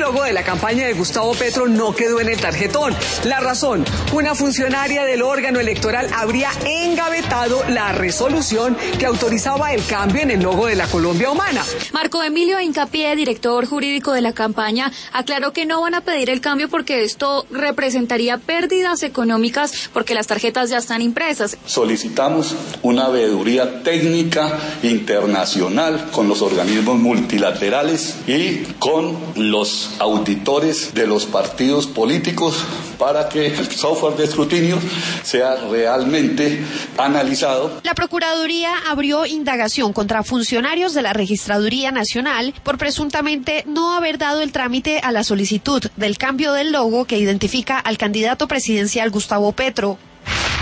logo de la campaña de Gustavo Petro no quedó en el tarjetón. La razón, una funcionaria del órgano electoral habría engavetado la resolución que autorizaba el cambio en el logo de la Colombia Humana. Marco Emilio Hincapié, director jurídico de la campaña, aclaró que no van a pedir el cambio porque esto representaría pérdidas económicas porque las tarjetas ya están impresas. Solicitamos una veeduría técnica internacional con los organismos multilaterales y con los auditores de los partidos políticos para que el software de escrutinio sea realmente analizado. La Procuraduría abrió indagación contra funcionarios de la Registraduría Nacional por presuntamente no haber dado el trámite a la solicitud del cambio del logo que identifica al candidato presidencial Gustavo Petro.